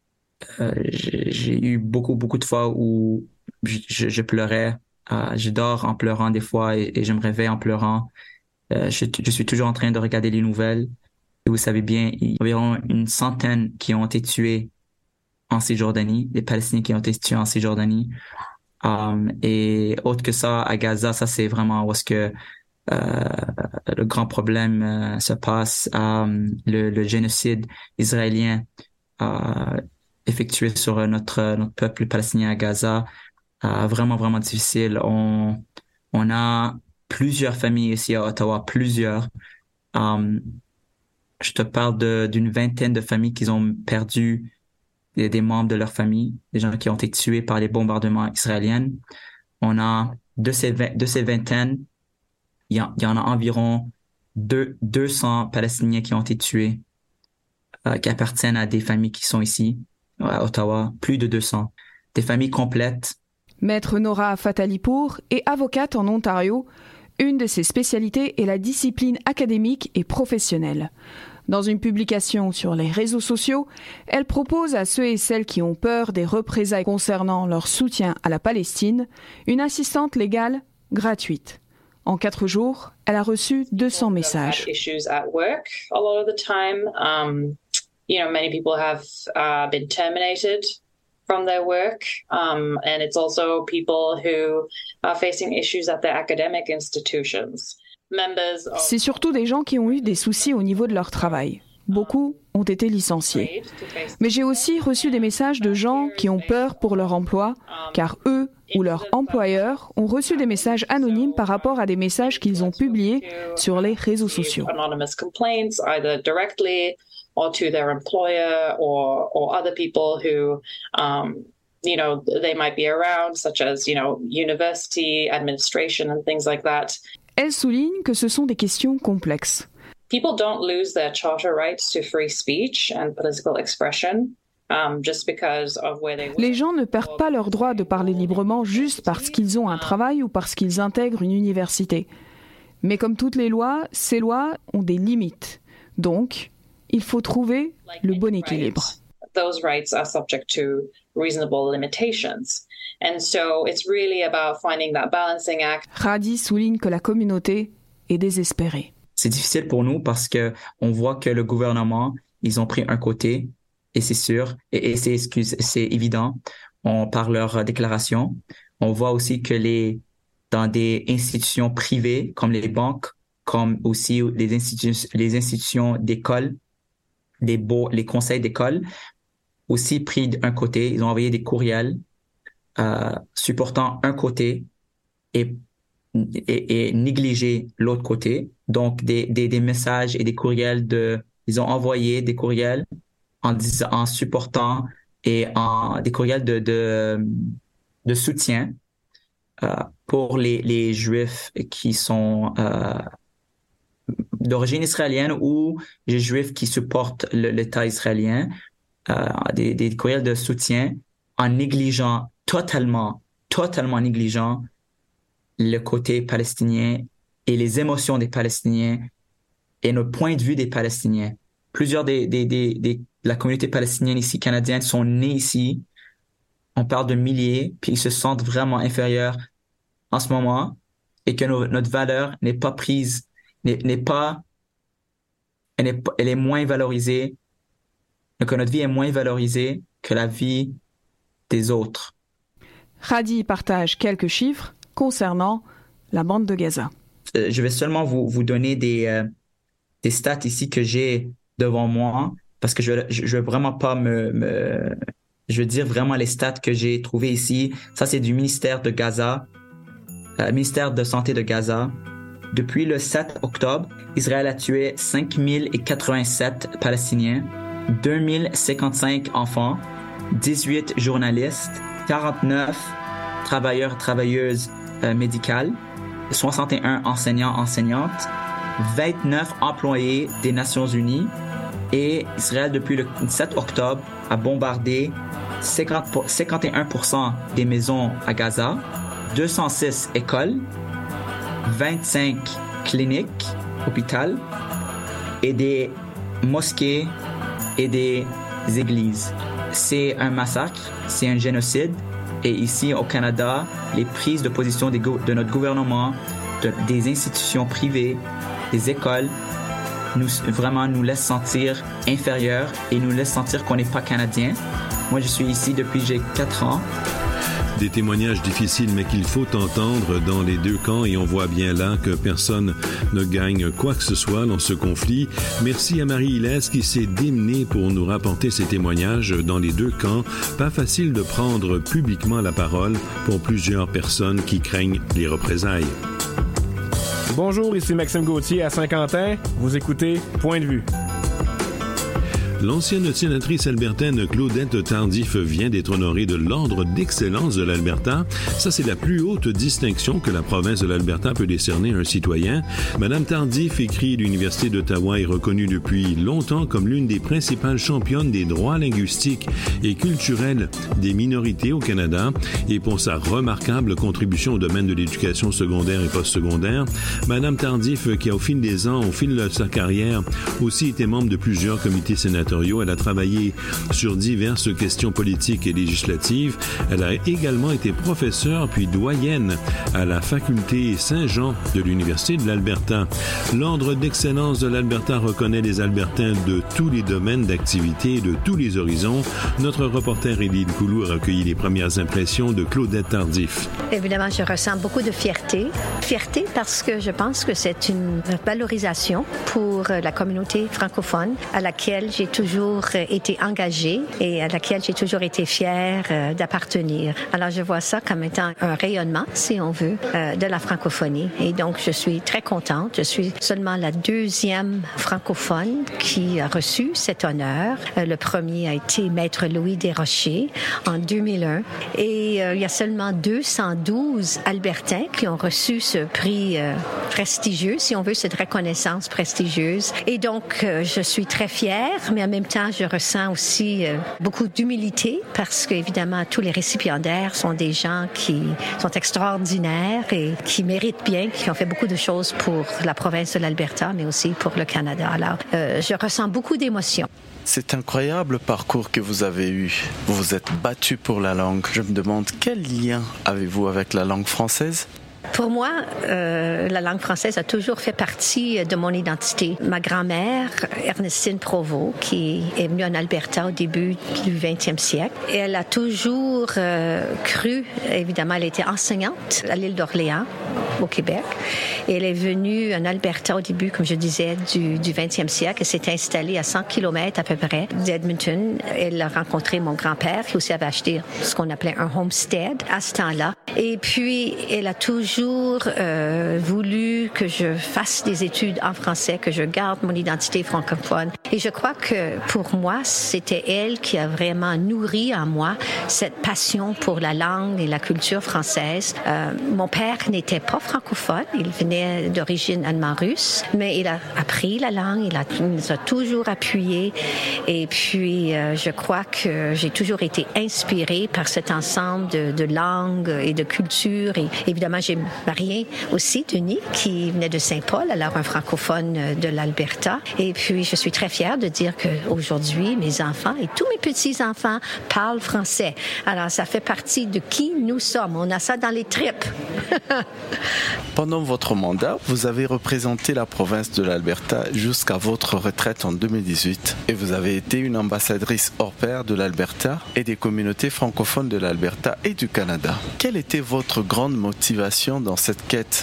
J'ai eu beaucoup de fois où je pleurais. Je dors en pleurant des fois et je me réveille en pleurant. Je suis toujours en train de regarder les nouvelles. Et vous savez bien, il y a environ 100 qui ont été tués en Cisjordanie, des Palestiniens qui ont été tués en Cisjordanie. Et autre que ça, à Gaza, ça c'est vraiment où est-ce que le grand problème se passe. Le génocide israélien effectué sur notre peuple palestinien à Gaza, vraiment difficile. On a plusieurs familles ici à Ottawa, plusieurs. Je te parle d'une 20aine de familles qui ont perdu des membres de leur famille, des gens qui ont été tués par les bombardements israéliens. On a de ces vingtaines, il y en a environ 200 Palestiniens qui ont été tués, qui appartiennent à des familles qui sont ici, à Ottawa, plus de 200. Des familles complètes. Maître Nora Fatalipour est avocate en Ontario. Une de ses spécialités est la discipline académique et professionnelle. Dans une publication sur les réseaux sociaux, elle propose à ceux et celles qui ont peur des représailles concernant leur soutien à la Palestine une assistante légale gratuite. En 4 jours, elle a reçu 200 messages. Many people have been terminated from their work, and it's also people who are facing issues at their academic institutions. C'est surtout des gens qui ont eu des soucis au niveau de leur travail. Beaucoup ont été licenciés. Mais j'ai aussi reçu des messages de gens qui ont peur pour leur emploi, car eux où leurs employeurs ont reçu des messages anonymes par rapport à des messages qu'ils ont publiés sur les réseaux sociaux. Anonymous complaints, either directly or to their employer or other people who, they might be around, such as, university administration and things like that. Elle souligne que ce sont des questions complexes. People don't lose their charter rights to free speech and political expression. Just because of where they work. Les gens ne perdent pas leur droit de parler librement juste parce qu'ils ont un travail ou parce qu'ils intègrent une université. Mais comme toutes les lois, ces lois ont des limites. Donc, il faut trouver le bon équilibre. Those rights are subject to reasonable limitations. And so it's really about finding that balancing act. Radi souligne que la communauté est désespérée. C'est difficile pour nous parce que on voit que le gouvernement, ils ont pris un côté. Et c'est sûr, et c'est évident, par leur déclaration. On voit aussi que dans des institutions privées, comme les banques, comme aussi les institutions d'école, les conseils d'école, aussi pris d'un côté. Ils ont envoyé des courriels supportant un côté et négligé l'autre côté. Donc, des messages et des courriels ils ont envoyé des courriels en supportant et des courriels de soutien pour les Juifs qui sont d'origine israélienne ou les Juifs qui supportent l'État israélien, des courriels de soutien en négligeant totalement négligeant le côté palestinien et les émotions des Palestiniens et le point de vue des Palestiniens. Plusieurs de la communauté palestinienne ici, canadienne, sont nés ici. On parle de milliers, puis ils se sentent vraiment inférieurs en ce moment et que notre valeur n'est pas prise, elle est moins valorisée, que notre vie est moins valorisée que la vie des autres. Radi partage quelques chiffres concernant la bande de Gaza. Je vais seulement vous donner des stats ici que j'ai devant moi, parce que je veux vraiment pas je veux dire vraiment les stats que j'ai trouvées ici. Ça, c'est du ministère de Gaza, ministère de Santé de Gaza. Depuis le 7 octobre, Israël a tué 5087 Palestiniens, 2055 enfants, 18 journalistes, 49 travailleuses médicales, 61 enseignantes, 29 employés des Nations Unies, et Israël, depuis le 7 octobre, a bombardé 51% des maisons à Gaza, 206 écoles, 25 cliniques, hôpitaux, et des mosquées et des églises. C'est un massacre, c'est un génocide, et ici au Canada, les prises de position de notre gouvernement, des institutions privées, des écoles, nous laissent sentir inférieurs et nous laissent sentir qu'on n'est pas Canadien. Moi, je suis ici depuis j'ai 4 ans. Des témoignages difficiles, mais qu'il faut entendre dans les deux camps, et on voit bien là que personne ne gagne quoi que ce soit dans ce conflit. Merci à Marie-Hélène qui s'est démenée pour nous rapporter ces témoignages dans les deux camps. Pas facile de prendre publiquement la parole pour plusieurs personnes qui craignent les représailles. Bonjour, ici Maxime Gauthier à Saint-Quentin. Vous écoutez Point de vue. L'ancienne sénatrice albertaine Claudette Tardif vient d'être honorée de l'Ordre d'excellence de l'Alberta. Ça, c'est la plus haute distinction que la province de l'Alberta peut décerner à un citoyen. Madame Tardif, écrit l'Université d'Ottawa, est reconnue depuis longtemps comme l'une des principales championnes des droits linguistiques et culturels des minorités au Canada, et pour sa remarquable contribution au domaine de l'éducation secondaire et postsecondaire. Madame Tardif, qui au fil des ans, au fil de sa carrière, aussi été membre de plusieurs comités sénatoriaux. Elle a travaillé sur diverses questions politiques et législatives. Elle a également été professeure puis doyenne à la faculté Saint-Jean de l'Université de l'Alberta. L'Ordre d'excellence de l'Alberta reconnaît les Albertains de tous les domaines d'activité et de tous les horizons. Notre reporter Éline Coulou a recueilli les premières impressions de Claudette Tardif. Évidemment, je ressens beaucoup de fierté. Fierté parce que je pense que c'est une valorisation pour la communauté francophone à laquelle j'ai toujours été engagée et à laquelle j'ai toujours été fière d'appartenir. Alors, je vois ça comme étant un rayonnement, si on veut, de la francophonie. Et donc, je suis très contente. Je suis seulement la deuxième francophone qui a reçu cet honneur. Le premier a été Maître Louis Desrochers en 2001. Et il y a seulement 212 Albertains qui ont reçu ce prix prestigieux, si on veut, cette reconnaissance prestigieuse. Et donc, je suis très fière, mais en même temps, je ressens aussi beaucoup d'humilité parce qu'évidemment, tous les récipiendaires sont des gens qui sont extraordinaires et qui méritent bien, qui ont fait beaucoup de choses pour la province de l'Alberta, mais aussi pour le Canada. Alors, je ressens beaucoup d'émotions. C'est un incroyable parcours que vous avez eu. Vous vous êtes battu pour la langue. Je me demande quel lien avez-vous avec la langue française? Pour moi, la langue française a toujours fait partie de mon identité. Ma grand-mère, Ernestine Provost, qui est venue en Alberta au début du 20e siècle, elle a toujours cru, évidemment, elle était enseignante à l'île d'Orléans, au Québec, et elle est venue en Alberta au début, comme je disais, du 20e siècle. Elle s'est installée à 100 km à peu près d'Edmonton. Elle a rencontré mon grand-père, qui aussi avait acheté ce qu'on appelait un homestead à ce temps-là. Et puis, elle a toujours voulu que je fasse des études en français, que je garde mon identité francophone. Et je crois que pour moi, c'était elle qui a vraiment nourri en moi cette passion pour la langue et la culture française. Mon père n'était pas francophone, il venait d'origine allemand-russe, mais il a appris la langue, il nous a toujours appuyés. Et puis, je crois que j'ai toujours été inspirée par cet ensemble de langues et de cultures. Et évidemment, j'ai marié aussi Denis, qui venait de Saint-Paul, alors un francophone de l'Alberta. Et puis, je suis très fière de dire qu'aujourd'hui, mes enfants et tous mes petits-enfants parlent français. Alors, ça fait partie de qui nous sommes. On a ça dans les tripes. Pendant votre mandat, vous avez représenté la province de l'Alberta jusqu'à votre retraite en 2018. Et vous avez été une ambassadrice hors pair de l'Alberta et des communautés francophones de l'Alberta et du Canada. Quelle était votre grande motivation dans cette quête?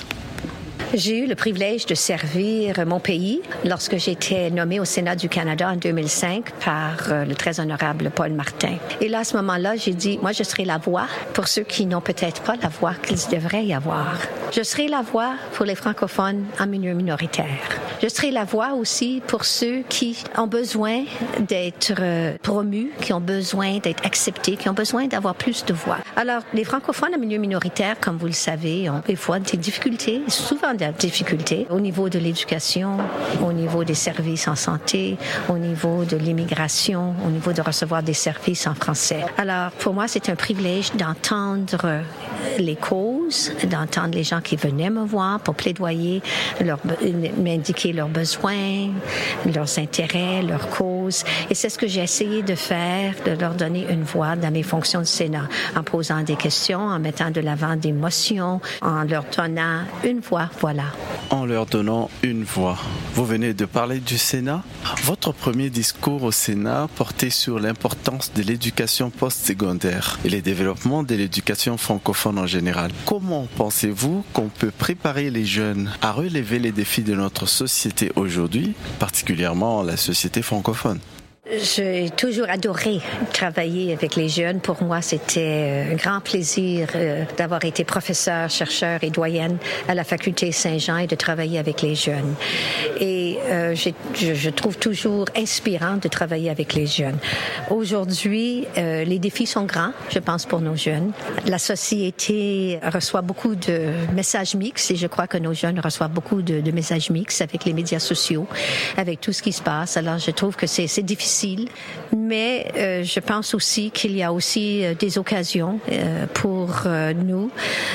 J'ai eu le privilège de servir mon pays lorsque j'étais nommée au Sénat du Canada en 2005 par le très honorable Paul Martin. Et là, à ce moment-là, j'ai dit, moi, je serai la voix pour ceux qui n'ont peut-être pas la voix qu'ils devraient y avoir. Je serai la voix pour les francophones en milieu minoritaire. Je serai la voix aussi pour ceux qui ont besoin d'être promus, qui ont besoin d'être acceptés, qui ont besoin d'avoir plus de voix. Alors, les francophones en milieu minoritaire, comme vous le savez, ont des fois des difficultés, souvent des difficultés au niveau de l'éducation, au niveau des services en santé, au niveau de l'immigration, au niveau de recevoir des services en français. Alors, pour moi, c'est un privilège d'entendre les causes, d'entendre les gens qui venaient me voir pour plaidoyer, m'indiquer leurs besoins, leurs intérêts, leurs causes. Et c'est ce que j'ai essayé de faire, de leur donner une voix dans mes fonctions de Sénat, en posant des questions, en mettant de l'avant des motions, en leur donnant une voix. Voilà. En leur donnant une voix. Vous venez de parler du Sénat. Votre premier discours au Sénat portait sur l'importance de l'éducation postsecondaire et le développement de l'éducation francophone en général. Comment pensez-vous qu'on peut préparer les jeunes à relever les défis de notre société aujourd'hui, particulièrement la société francophone? J'ai toujours adoré travailler avec les jeunes. Pour moi, c'était un grand plaisir d'avoir été professeure, chercheur et doyenne à la faculté Saint-Jean et de travailler avec les jeunes. Et je trouve toujours inspirant de travailler avec les jeunes. Aujourd'hui, les défis sont grands, je pense, pour nos jeunes. La société reçoit beaucoup de messages mixtes et je crois que nos jeunes reçoivent beaucoup de messages mixtes avec les médias sociaux, avec tout ce qui se passe. Alors, je trouve que c'est difficile. Mais je pense aussi qu'il y a aussi des occasions pour nous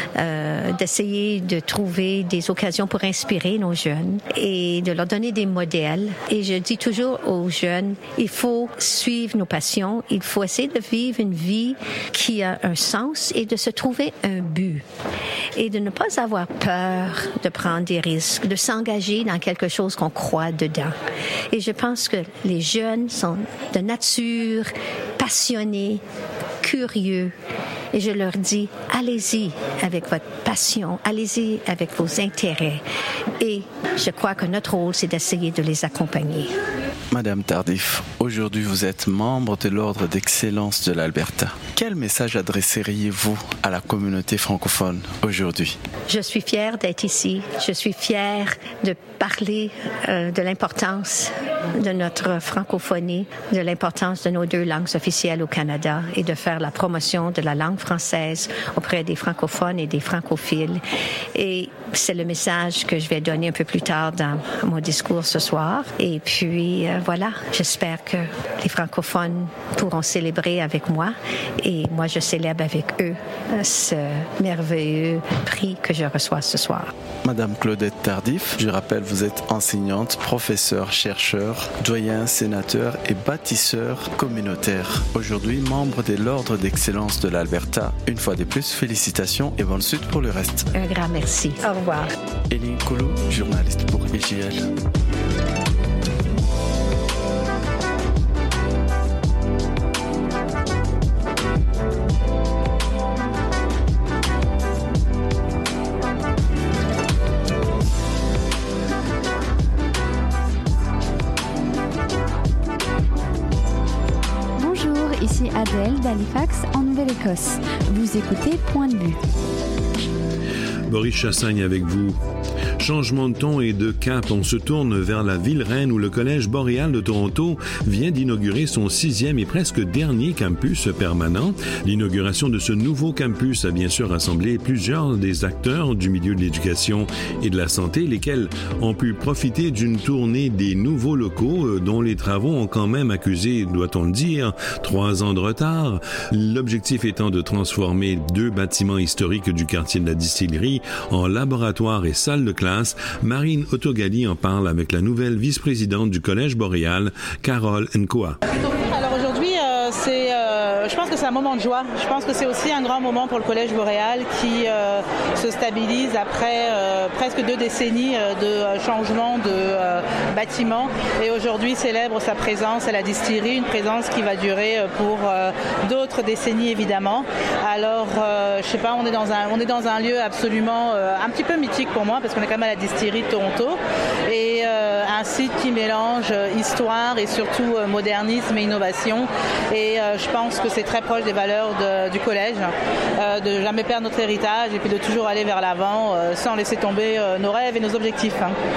d'essayer de trouver des occasions pour inspirer nos jeunes et de leur donner des modèles. Et je dis toujours aux jeunes, il faut suivre nos passions, il faut essayer de vivre une vie qui a un sens et de se trouver un but. Et de ne pas avoir peur de prendre des risques, de s'engager dans quelque chose qu'on croit dedans. Et je pense que les jeunes sont de nature passionnés, curieux. Et je leur dis, allez-y avec votre passion, allez-y avec vos intérêts. Et je crois que notre rôle, c'est d'essayer de les accompagner. Madame Tardif, aujourd'hui vous êtes membre de l'Ordre d'Excellence de l'Alberta. Quel message adresseriez-vous à la communauté francophone aujourd'hui? Je suis fière d'être ici. Je suis fière de parler de l'importance de notre francophonie, de l'importance de nos 2 langues officielles au Canada et de faire la promotion de la langue française auprès des francophones et des francophiles. Et c'est le message que je vais donner un peu plus tard dans mon discours ce soir. Et puis, voilà, j'espère que les francophones pourront célébrer avec moi et moi, je célèbre avec eux ce merveilleux prix que je reçois ce soir. Madame Claudette Tardif, je rappelle, vous êtes enseignante, professeure, chercheur, doyen, sénateur et bâtisseur communautaire. Aujourd'hui, membre de l'Ordre d'Excellence de l'Alberta. Une fois de plus, félicitations et bonne suite pour le reste. Un grand merci. Au revoir. Eline Kolo, journaliste pour EJL. Ici Adèle d'Halifax en Nouvelle-Écosse. Vous écoutez Point de vue. Boris Chassagne avec vous. Changement de ton et de cap, on se tourne vers la ville reine où le Collège boréal de Toronto vient d'inaugurer son 6e et presque dernier campus permanent. L'inauguration de ce nouveau campus a bien sûr rassemblé plusieurs des acteurs du milieu de l'éducation et de la santé, lesquels ont pu profiter d'une tournée des nouveaux locaux dont les travaux ont quand même accusé, doit-on le dire, 3 ans de retard. L'objectif étant de transformer 2 bâtiments historiques du quartier de la Distillerie en laboratoire et salle de classe. Marine Otogali en parle avec la nouvelle vice-présidente du Collège boréal, Carole Nkoa. Alors aujourd'hui, je pense que c'est un moment de joie. Je pense que c'est aussi un grand moment pour le Collège boréal qui se stabilise après presque 2 décennies de changement de bâtiment et aujourd'hui célèbre sa présence à la distillerie, une présence qui va durer pour d'autres décennies évidemment. Alors, je sais pas, on est dans un lieu absolument un petit peu mythique pour moi parce qu'on est quand même à la distillerie de Toronto et un site qui mélange histoire et surtout modernisme et innovation. Et je pense que c'est très proche des valeurs du collège, de jamais perdre notre héritage et puis de toujours aller vers l'avant sans laisser tomber nos rêves et nos objectifs.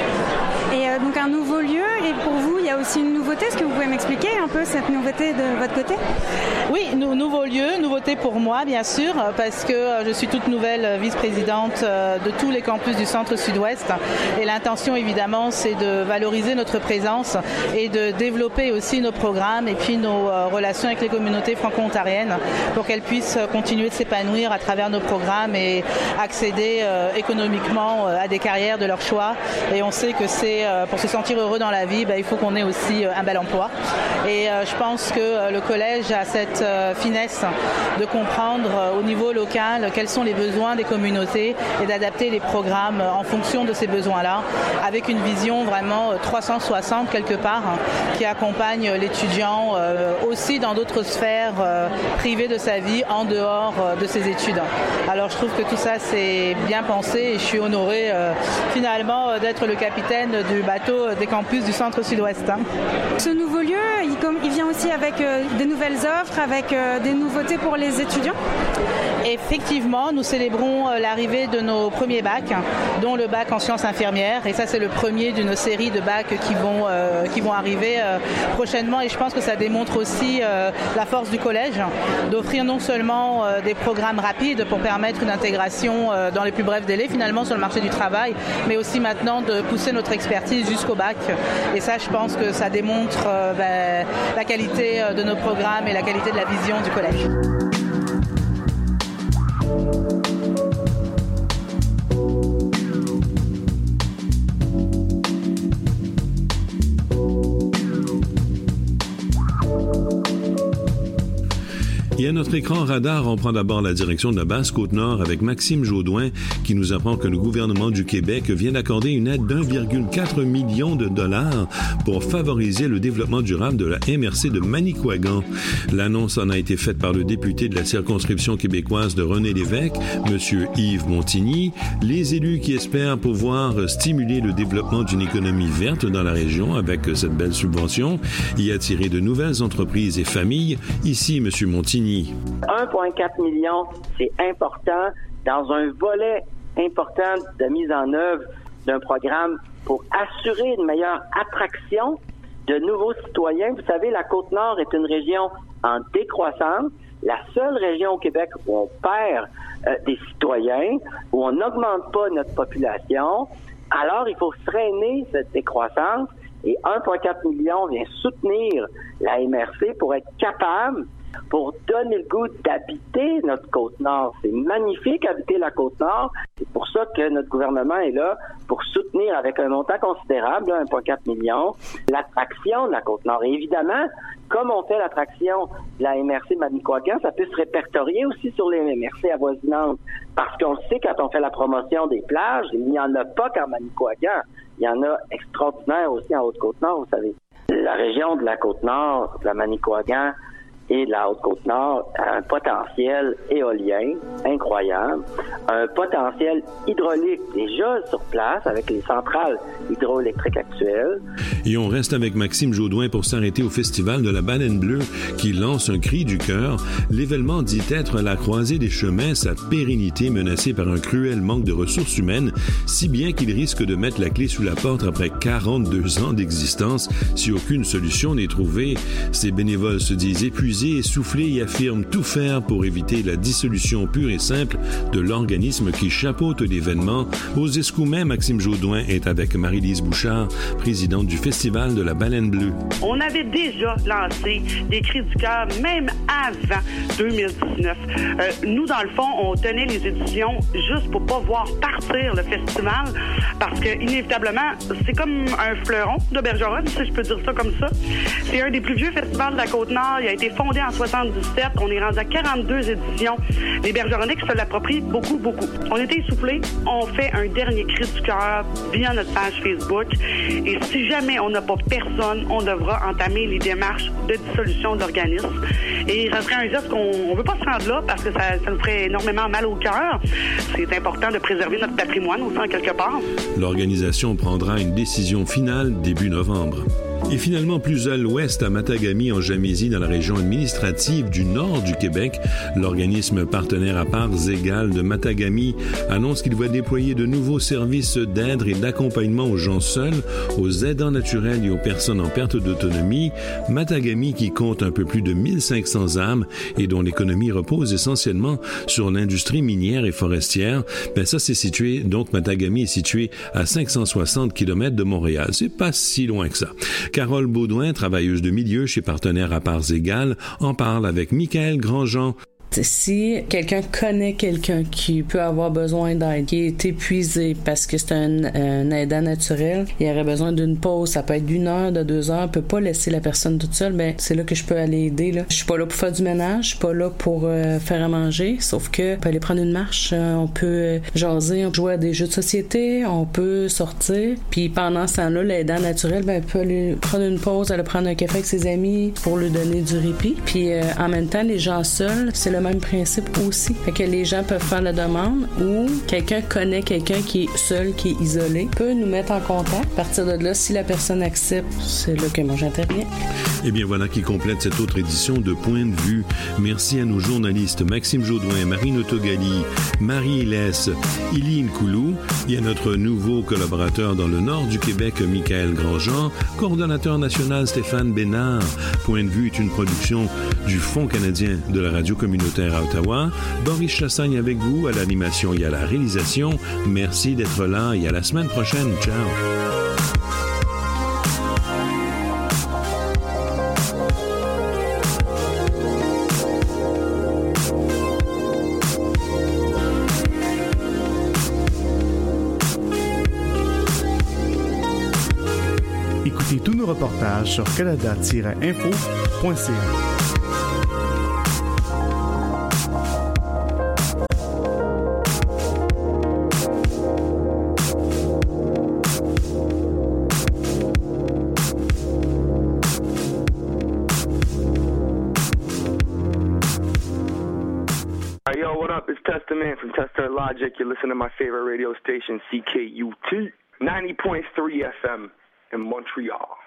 Et donc un nouveau lieu, et pour vous, il y a aussi une nouveauté. Est-ce que vous pouvez m'expliquer un peu cette nouveauté de votre côté? Oui, nouveau lieu, nouveauté pour moi, bien sûr, parce que je suis toute nouvelle vice-présidente de tous les campus du centre-sud-ouest. Et l'intention, évidemment, c'est de valoriser notre présence et de développer aussi nos programmes et puis nos relations avec les communautés franco-ontariennes pour qu'elles puissent continuer de s'épanouir à travers nos programmes et accéder économiquement à des carrières de leur choix. Et on sait que c'est pour se sentir heureux dans la vie, il faut qu'on ait aussi un bel emploi. Et je pense que le collège a cette finesse de comprendre au niveau local quels sont les besoins des communautés et d'adapter les programmes en fonction de ces besoins-là, avec une vision vraiment 360 quelque part qui accompagne l'étudiant aussi dans d'autres sphères privées de sa vie en dehors de ses études. Alors je trouve que tout ça c'est bien pensé et je suis honorée finalement d'être le capitaine du bateau des campus du centre-sud-ouest. Ce nouveau lieu, il vient aussi avec des nouvelles offres, avec des nouveautés pour les étudiants? Effectivement, nous célébrons l'arrivée de nos premiers bacs, dont le bac en sciences infirmières. Et ça, c'est le premier d'une série de bacs qui vont arriver prochainement. Et je pense que ça démontre aussi la force du collège d'offrir non seulement des programmes rapides pour permettre une intégration dans les plus brefs délais, finalement, sur le marché du travail, mais aussi maintenant de pousser notre expertise jusqu'au bac. Et ça, je pense que ça démontre la qualité de nos programmes et la qualité de la vision du collège. Et à notre écran radar, on prend d'abord la direction de la Basse-Côte-Nord avec Maxime Jodoin qui nous apprend que le gouvernement du Québec vient d'accorder une aide d'1,4 million de dollars pour favoriser le développement durable de la MRC de Manicouagan. L'annonce en a été faite par le député de la circonscription québécoise de René-Lévesque, M. Yves Montigny. Les élus qui espèrent pouvoir stimuler le développement d'une économie verte dans la région avec cette belle subvention et attirer de nouvelles entreprises et familles. Ici, M. Montigny. 1,4 million, c'est important dans un volet important de mise en œuvre d'un programme pour assurer une meilleure attraction de nouveaux citoyens. Vous savez, la Côte-Nord est une région en décroissance, la seule région au Québec où on perd des citoyens, où on n'augmente pas notre population. Alors, il faut freiner cette décroissance et 1,4 million vient soutenir la MRC pour être capable, pour donner le goût d'habiter notre Côte-Nord. C'est magnifique habiter la Côte-Nord. C'est pour ça que notre gouvernement est là pour soutenir avec un montant considérable, 1,4 million, l'attraction de la Côte-Nord. Et évidemment, comme on fait l'attraction de la MRC Manicouagan, ça peut se répertorier aussi sur les MRC avoisinantes. Parce qu'on le sait, quand on fait la promotion des plages, il n'y en a pas qu'en Manicouagan. Il y en a extraordinaire aussi en Haute-Côte-Nord, vous savez. La région de la Côte-Nord, de la Manicouagan, et de la Haute-Côte-Nord a un potentiel éolien incroyable, un potentiel hydraulique déjà sur place avec les centrales hydroélectriques actuelles. Et on reste avec Maxime Jodoin pour s'arrêter au Festival de la Baleine Bleue qui lance un cri du cœur. L'événement dit être la croisée des chemins, sa pérennité menacée par un cruel manque de ressources humaines, si bien qu'il risque de mettre la clé sous la porte après 42 ans d'existence si aucune solution n'est trouvée. Ces bénévoles se disent épuisés, essoufflés et affirment tout faire pour éviter la dissolution pure et simple de l'organisme qui chapeaute l'événement. Aux Escoumins, Maxime Jodoin est avec Marie-Lise Bouchard, présidente du Festival de la Baleine Bleue. On avait déjà lancé des cris du cœur, même avant 2019. Nous, dans le fond, on tenait les éditions juste pour pas voir partir le festival, parce que, inévitablement, c'est comme un fleuron de Bergeronne, si je peux dire ça comme ça. C'est un des plus vieux festivals de la Côte-Nord. Il a été fondé en 77. On est rendu à 42 éditions. Les Bergeronnais se l'approprient beaucoup, beaucoup. On était essoufflés. On fait un dernier cri du cœur via notre page Facebook. Et si jamais on n'a pas personne, on devra entamer les démarches de dissolution de l'organisme. Et ça serait un geste qu'on ne veut pas se rendre là parce que ça nous ferait énormément mal au cœur. C'est important de préserver notre patrimoine aussi en quelque part. L'organisation prendra une décision finale début novembre. Et finalement, plus à l'ouest, à Matagami, en Jamésie, dans la région administrative du nord du Québec, l'organisme partenaire à parts égales de Matagami annonce qu'il va déployer de nouveaux services d'aide et d'accompagnement aux gens seuls, aux aidants naturels et aux personnes en perte d'autonomie. Matagami, qui compte un peu plus de 1500 âmes et dont l'économie repose essentiellement sur l'industrie minière et forestière, ben ça c'est situé, donc Matagami est situé à 560 km de Montréal. C'est pas si loin que ça. Carole Baudouin, travailleuse de milieu chez Partenaires à parts égales, en parle avec Michael Grandjean. Si quelqu'un connaît quelqu'un qui peut avoir besoin d'aide, qui est épuisé parce que c'est un aidant naturel, il aurait besoin d'une pause, ça peut être d'1 heure, de 2 heures, on peut pas laisser la personne toute seule, ben c'est là que je peux aller aider. Là. Je suis pas là pour faire du ménage, je suis pas là pour faire à manger, sauf que on peut aller prendre une marche, on peut jaser, on peut jouer à des jeux de société, on peut sortir, puis pendant ce temps-là, l'aidant naturel, ben, peut aller prendre une pause, aller prendre un café avec ses amis pour lui donner du répit, puis en même temps, les gens seuls, c'est le même principe aussi. Fait que les gens peuvent faire la demande ou quelqu'un connaît quelqu'un qui est seul, qui est isolé, peut nous mettre en contact. À partir de là, si la personne accepte, c'est là que moi j'interviens. Eh bien voilà qui complète cette autre édition de Point de vue. Merci à nos journalistes Maxime Jodoin, Marine Autogali, Marie Hélès, Iline Koulou et à notre nouveau collaborateur dans le nord du Québec, Michael Grandjean, coordonnateur national Stéphane Bénard. Point de vue est une production du Fonds canadien de la radio communautaire à Ottawa. Boris Chassagne avec vous à l'animation et à la réalisation. Merci d'être là et à la semaine prochaine. Ciao! Écoutez tous nos reportages sur canada-info.ca. Testament from Tester Logic. You're listening to my favorite radio station, CKUT, 90.3 FM in Montreal.